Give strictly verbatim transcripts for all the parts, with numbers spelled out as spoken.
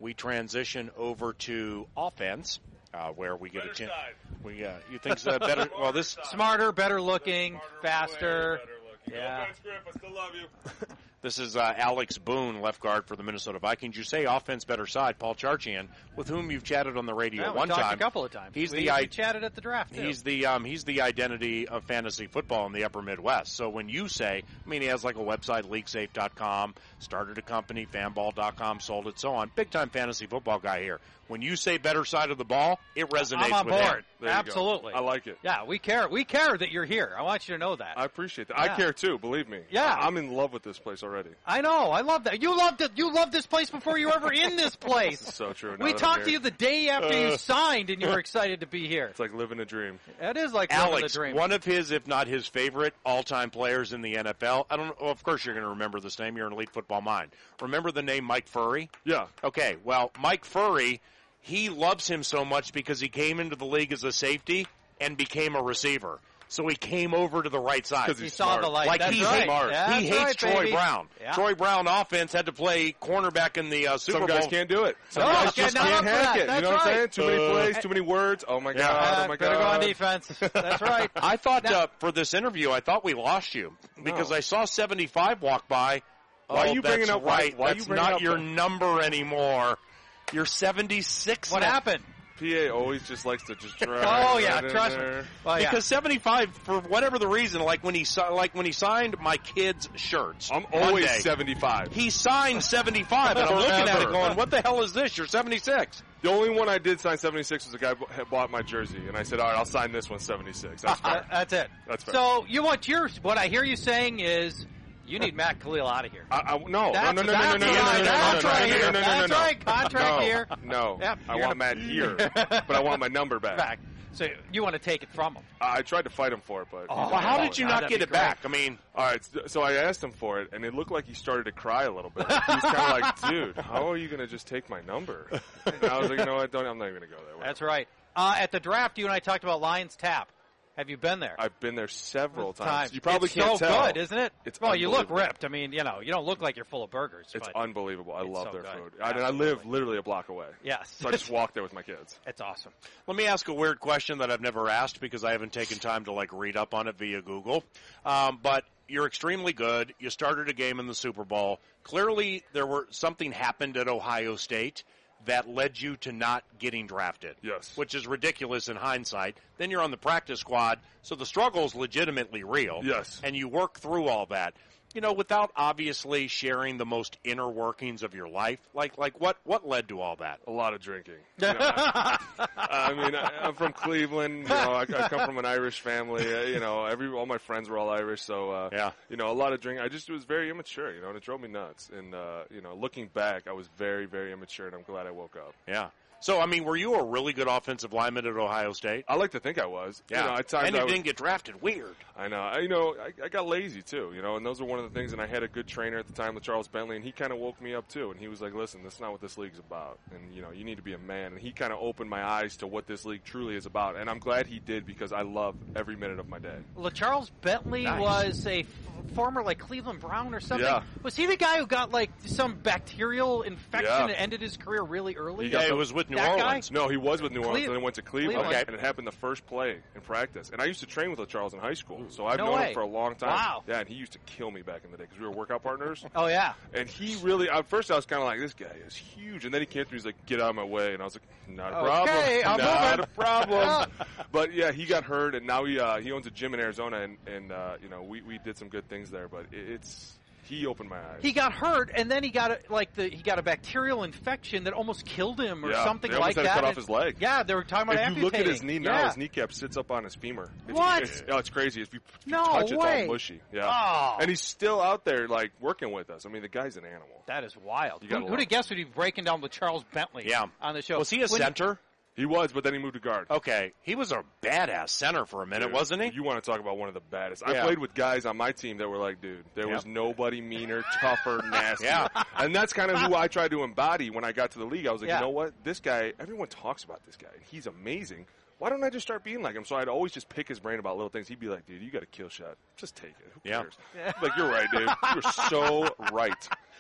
we transition over to offense, uh, where we get better a chance. side. We, uh, you think so better? Well, this Smarter, better looking, Smarter, faster. way better looking. Yeah. No offense, Griff, I still love you. This is uh, Alex Boone, left guard for the Minnesota Vikings. You say offense, better side. Paul Charchian, with whom you've chatted on the radio Yeah, we one talked time. a couple of times. He's we, the I- we chatted at the draft, too. He's the um, he's the identity of fantasy football in the Upper Midwest. So when you say, I mean, he has like a website, league safe dot com, started a company, fanball dot com, sold it, so on. Big time fantasy football guy here. When you say better side of the ball, it resonates I'm on with board. him. There you go. Absolutely. I like it. Yeah, we care. We care that you're here. I want you to know that. I appreciate that. Yeah. I care too, believe me. Yeah. I- I'm in love with this place already. I know. I love that. You loved it. You loved this place before you were ever in this place. So true. Now We that I'm talked to here, you the day after you signed, and you were excited to be here. It's like living a dream. It is like living Alex, the dream. one of his, if not his favorite, all-time players in the N F L. I don't. Well, of course, you're going to remember this name. You're an elite football mind. Remember the name Mike Furry? Yeah. Okay. Well, Mike Furry, he loves him so much because he came into the league as a safety and became a receiver. So he came over to the right side. 'Cause he he's saw smart. the light. Like That's he right. hates, Yeah, he that's hates right, Troy baby. Brown. Yeah. Troy Brown offense had to play cornerback in the uh, Super Some Bowl. guys can't do it. Some No, guys okay, just not can't up for hack that. it. That's you know what I'm right. saying? Too many Uh, plays, too many words. Oh my god! Uh, oh my better god! go on defense. That's right. I thought uh, for this interview, I thought we lost you because No. I saw seventy-five walk by. Why are oh, you that's bringing up- why- right? why are you that's bringing not up your the- number anymore. You're seventy-six. What now. happened? P A always just likes to just drag. Oh yeah, right in trust me. there. Well, yeah. Because seventy-five, for whatever the reason, like when he si- like when he signed my kids' shirts, I'm always Monday, seventy-five. he signed seventy-five, and I'm looking at it Forever. going, "What the hell is this? You're seventy-six." The only one I did sign seventy-six was the guy who had bought my jersey, and I said, "All right, I'll sign this one seventy-six." That's Uh, fair. that's it. That's fair. So you want your what I hear you saying is you need Matt Khalil out of here. I, I, no, That's- no, no, no, no, that's no, no, no, right, no, that's no, no, right no, here. no, no, no, That's no. right, contract no, here. No, Yep, I you're want gonna- Matt here, but I want my number back. Back. So you want to take it from him? I tried to fight him for it, but Oh, Well, how did you God, not that'd get be it great. back? I mean, all right. So I asked him for it, and it looked like he started to cry a little bit. He was kind of like, "Dude, how are you going to just take my number?" And I was like, "You know what? Don't, I'm not even going to go there." That's right. Uh, at the draft, you and I talked about Lions Tap. Have you been there? I've been there several times. Times. You probably it's can't so tell. good, isn't it? It's well, you look unbelievable. ripped. I mean, you know, you don't look like you're full of burgers. It's but unbelievable. I it's love so their good. food. I, and I live Absolutely. literally a block away. Yes. So I just walk there with my kids. It's awesome. let me ask a weird question that I've never asked because I haven't taken time to like read up on it via Google. Um, but you're extremely good. You started a game in the Super Bowl. Clearly, there were something happened at Ohio State that led you to not getting drafted. Yes. Which is ridiculous in hindsight. Then you're on the practice squad, so the struggle is legitimately real. Yes. And you work through all that. You know, without obviously sharing the most inner workings of your life, like like what, what led to all that? A lot of drinking. You know, I mean, I, I'm from Cleveland. You know, I, I come from an Irish family. Uh, you know, every all my friends were all Irish, so uh, Yeah. You know, a lot of drinking. I just was very immature. You know, and it drove me nuts. And uh, you know, looking back, I was very, very immature, and I'm glad I woke up. Yeah. So, I mean, were you a really good offensive lineman at Ohio State? I like to think I was. Yeah. You know, at times and you I was, didn't get drafted. Weird. I know. I, you know, I, I got lazy too. You know, and those are one of the things. And I had a good trainer at the time, with Charles Bentley, and he kind of woke me up too. And he was like, "Listen, that's not what this league's about. And you know, you need to be a man." And he kind of opened my eyes to what this league truly is about. And I'm glad he did because I love every minute of my day. LaCharles Bentley Nice. was a f- former like Cleveland Brown or something. Yeah. Was he the guy who got like some bacterial infection Yeah. and ended his career really early? He got Yeah, the- it was with New That guy? Orleans. No, he was with New Orleans Cle- and then went to Cleveland. Cleveland. Okay. And it happened the first play in practice. And I used to train with LaCharles in high school, so I've No known way. him for a long time. Wow. Yeah, and he used to kill me back in the day because we were workout partners. Oh yeah. And he really, at first I was kind of like, this guy is huge. And then he came through, he's like, get out of my way. And I was like, not a problem. Okay, I'm not moving. a problem. But yeah, he got hurt, and now he uh, he owns a gym in Arizona, and, and uh, you know, we, we did some good things there. But it, it's, he opened my eyes. He got hurt, and then he got a, like the he got a bacterial infection that almost killed him, or Yeah, something they almost like had to that. cut off his leg. Yeah, they were talking about If you look at his amputating. knee now, Yeah. his kneecap sits up on his femur. It's, What? It's, oh, it's crazy. If you, if you No touch it, it's way. all mushy. Yeah. Oh. And he's still out there, like, working with us. I mean, the guy's an animal. That is wild. You Who, gotta who'd love have guessed would be breaking down with Charles Bentley Yeah. on the show? Was he a When- center? He was, but then he moved to guard. Okay. He was a badass center for a minute, Dude, wasn't he? You want to talk about one of the baddest. Yeah. I played with guys on my team that were like, dude, there was Yep. nobody meaner, tougher, nastier. Yeah. And that's kind of who I tried to embody when I got to the league. I was like, Yeah. you know what? This guy, everyone talks about this guy, and he's amazing. Why don't I just start being like him? So I'd always just pick his brain about little things. He'd be like, dude, you got a kill shot. Just take it. Who Yeah. cares? Like, you're right, dude. You're so right.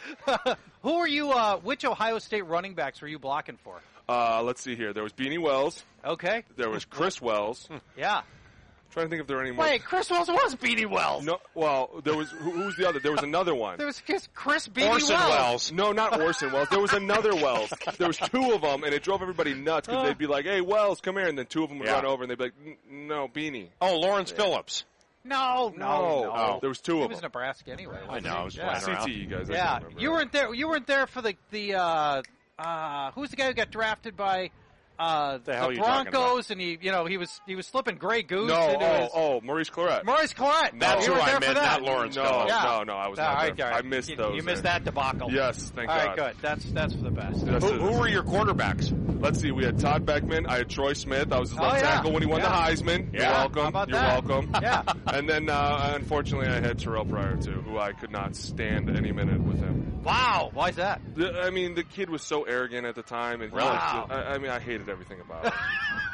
Who are you? Uh, which Ohio State running backs were you blocking for? Uh, let's see here. There was Beanie Wells. Okay. There was Chris Wells. Yeah. Trying to think if there were any more. Wait, Chris Wells was Beanie Wells. No, well, there was who, who was the other? There was another one. There was Chris, Chris Beanie Orson Wells. Wells. No, not Orson Wells. There was another Wells. There was two of them, and it drove everybody nuts because they'd be like, "Hey, Wells, come here," and then two of them would Yeah. run over, and they'd be like, "N- "No, Beanie." Oh, Lawrence Phillips. No, no, no. Oh. There was two He of was them. Nebraska anyway. I wasn't know. he? I was Yeah. playing C around. T, you guys. I Yeah, can't remember. you weren't there. You weren't there for the the uh, uh, who's the guy who got drafted by uh, The hell the are you talking Broncos, and he, you know, he was he was slipping Grey Goose. No, into oh, his, oh, Maurice Claret. Maurice Claret. That's you who were I there meant, for that. not Lawrence No, Phillips. Yeah. no, no, I was All not right, there. all right. I missed you, those. You missed there. that debacle. Yes, thank All God. right, good. That's that's for the best. That's Who, it. who were your quarterbacks? Let's see. We had Todd Beckman. I had Troy Smith. I was his Oh, left yeah. tackle when he won Yeah. the Heisman. You're Yeah. welcome. How about You're that? welcome. Yeah. And then, uh, unfortunately, I had Terrell Pryor too, who I could not stand any minute with him. Wow. Why is that? The, I mean, the kid was so arrogant at the time, and he Wow. was- I, I mean, I hated everything about it.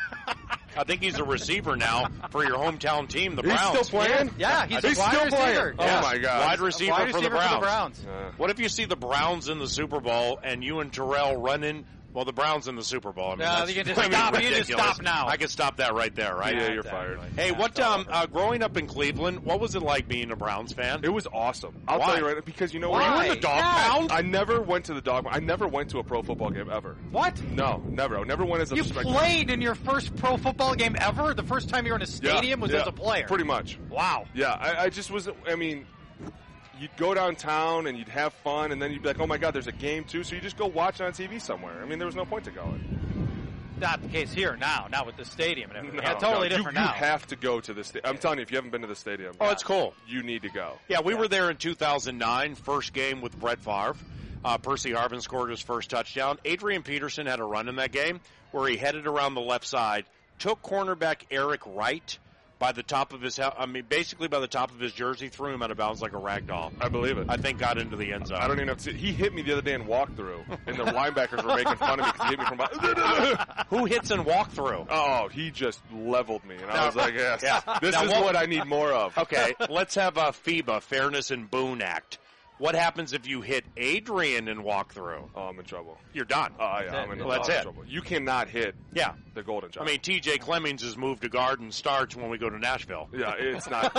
I think he's a receiver now for your hometown team, the He's Browns. still playing. Yeah, he's, He's a wide still receiver. playing. Oh Yeah. my God. Wide receiver, Wide for, the receiver Browns. Browns. Uh, What if you see the Browns in the Super Bowl and you and Terrell running? Well, the Browns in the Super Bowl. I mean, No, that's, you can just I mean, stop. You just ridiculous. stop now. I can stop that right there, right? yeah, you're exactly. fired. Hey, Yeah, what it's all um, over. uh, growing up in Cleveland? What was it like being a Browns fan? It was awesome. I'll Why? tell you right because you know Were you Why? in the dog Yeah. pound? I never went to the dog. I never went to a pro football game ever. What? No, never. I never went as a You like, played in your first pro football game ever? The first time you were in a Yeah, stadium was yeah, as a player? Pretty much. Wow. Yeah, I, I just was. I mean, you'd go downtown and you'd have fun, and then you'd be like, "Oh my God, there's a game too!" So you just go watch it on T V somewhere. I mean, there was no point to going. Not the case here now, not with the stadium and everything. No, yeah, totally no, you- different you now. have to go to the stadium. I'm telling you, if you haven't been to the stadium, Oh, it's cool. you need to go. Yeah, we were there in two thousand nine, first game with Brett Favre. Uh, Percy Harvin scored his first touchdown. Adrian Peterson had a run in that game where he headed around the left side, took cornerback Eric Wright by the top of his, he- I mean, basically by the top of his jersey, threw him out of bounds like a rag doll. I believe it. I think got into the end zone. I don't even have to see. He hit me the other day in walkthrough, and the linebackers were making fun of me because he hit me from behind. Who hits and walk through? Oh, he just leveled me, and I was like, yes, Yeah. this Now, is what- what I need more of. Okay, let's have a FIBA, Fairness and Boone Act. What happens if you hit Adrian and walk through? Oh, I'm in trouble. You're done. Oh, yeah, I'm in Well, that's a lot it. of trouble. You cannot hit Yeah. the golden I child. mean, T J Clemmings has moved to guard and starts when we go to Nashville. yeah, it's not.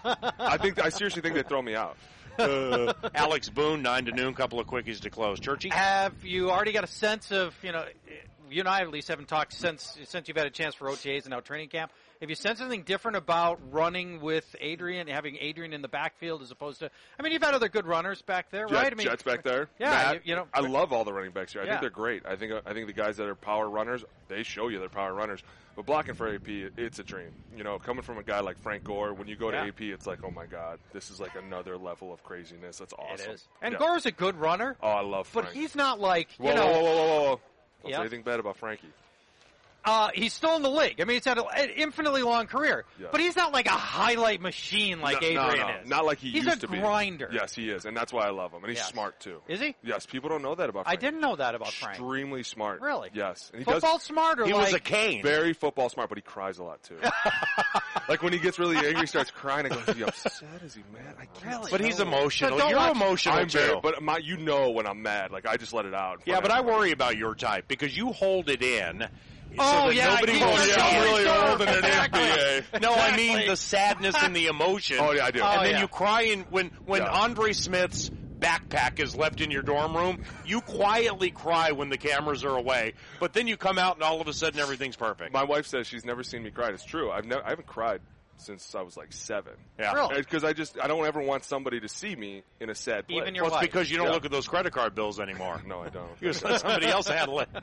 I think I seriously think they throw me out. Uh, Alex Boone, nine to noon, couple of quickies to close. Churchy? Have you already got a sense of, you know, you and I at least haven't talked since since you've had a chance for O T As and now training camp. Have you sensed anything different about running with Adrian, having Adrian in the backfield as opposed to, I mean, you've had other good runners back there, Yeah, right? I mean, Jets back there. Yeah, Matt, you, you know. I love all the running backs here. I Yeah. think they're great. I think I think the guys that are power runners, they show you they're power runners. But blocking for A P, it's a dream. You know, coming from a guy like Frank Gore, when you go to Yeah. A P, it's like, oh my God, this is like another level of craziness. That's awesome. It is. And Yeah. Gore's a good runner, Oh, I love but Frank. he's not like, you whoa, know, whoa, whoa, whoa, whoa, whoa. Don't Yeah. say anything bad about Frankie. Uh, he's still in the league. I mean, he's had a- an infinitely long career, Yeah. but he's not like a highlight machine like no, Adrian no, no. is. Not like he he's used a to be. grinder. Yes, he is, and that's why I love him. And he's Yes. smart too. Is he? Yes, people don't know that about I Frank. didn't know that about Frank. Extremely smart. Really? Yes. And he Football does smarter. He like, was a cane. very football smart, but he cries a lot too. Like when he gets really angry, he starts crying. I go, "Is he upset? Is he mad? I can't." Really? But he's tell." emotional. But don't You're watch- emotional, I'm too. very, but my, you know when I'm mad, like I just let it out. in yeah, front but of I everybody. worry about your type because you hold it in. Oh, so that yeah, nobody you will are see so it. really holding it in, Exactly. B A. No, I Exactly. mean the sadness and the emotion. Oh, yeah, I do. Oh, And then yeah. you cry in, when when Yeah. Andre Smith's backpack is left in your dorm room. You quietly cry when the cameras are away, but then you come out and all of a sudden everything's perfect. My wife says she's never seen me cry. It's true. I've never, I haven't cried since I was like seven. Yeah. Really? Because I just, I don't ever want somebody to see me in a sad place. Even your Well, it's wife. because you don't Yeah. look at those credit card bills anymore. No, I don't. You just let somebody else handle it.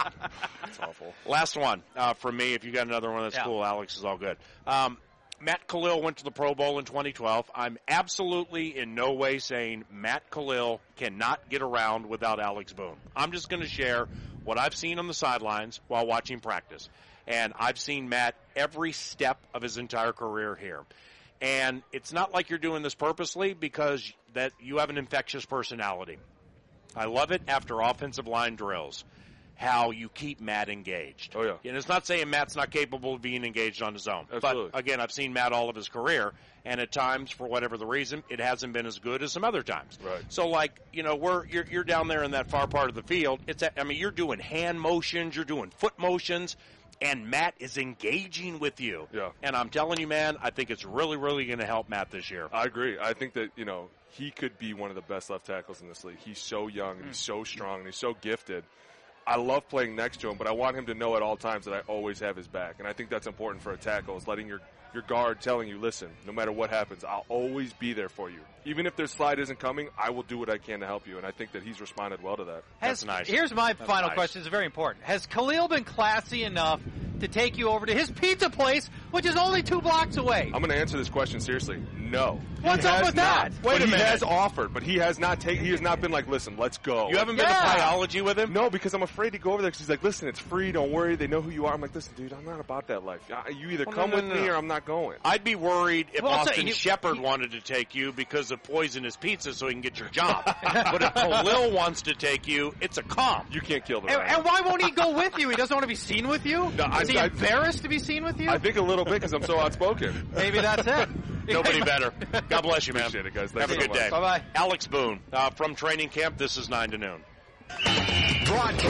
It's awful. Last one uh, from me. If you got another one, that's Yeah. cool. Alex is all good. Um, Matt Khalil went to the Pro Bowl in twenty twelve. I'm absolutely in no way saying Matt Khalil cannot get around without Alex Boone. I'm just going to share what I've seen on the sidelines while watching practice. And I've seen Matt every step of his entire career here. And it's not like you're doing this purposely because that you have an infectious personality. I love it after offensive line drills. how you keep Matt engaged. Oh, yeah. And it's not saying Matt's not capable of being engaged on his own. Absolutely. But, again, I've seen Matt all of his career, and at times, for whatever the reason, it hasn't been as good as some other times. Right. So, like, you know, we're you're, you're down there in that far part of the field. It's a, I mean, you're doing hand motions, you're doing foot motions, and Matt is engaging with you. Yeah. And I'm telling you, man, I think it's really, really going to help Matt this year. I agree. I think that, you know, he could be one of the best left tackles in this league. He's so young, and he's so strong, and he's so gifted. I love playing next to him, but I want him to know at all times that I always have his back. And I think that's important for a tackle, is letting your, your guard telling you, listen, no matter what happens, I'll always be there for you. Even if their slide isn't coming, I will do what I can to help you. And I think that he's responded well to that. Has, That's nice. Here's my That's final nice. question. It's very important. Has Khalil been classy enough to take you over to his pizza place, which is only two blocks away? I'm going to answer this question seriously. No. What's He up has with not. that? Wait But a he minute. has offered, but he has not taken. He has not been like, listen, let's go. You haven't been Yeah. to biology with him? No, because I'm afraid to go over there because he's like, listen, it's free. Don't worry. They know who you are. I'm like, listen, dude, I'm not about that life. I- You either Well, come no, no, with no, me no. or I'm not going. I'd be worried if Well, I'll say, Austin he- Shepard he- wanted to take you because of poisonous pizza so he can get your job. But if Khalil wants to take you, it's a comp. You can't kill the And, rhino. and why won't he go with you? He doesn't want to be seen with you? No, I- Is he I- embarrassed to be seen with you? I think a little bit because I'm so outspoken. Maybe that's it. Nobody better. God bless you, man. Appreciate it, guys. Have Thanks a so good much. day. Bye-bye. Alex Boone uh, from training camp. This is nine to noon. Broadcast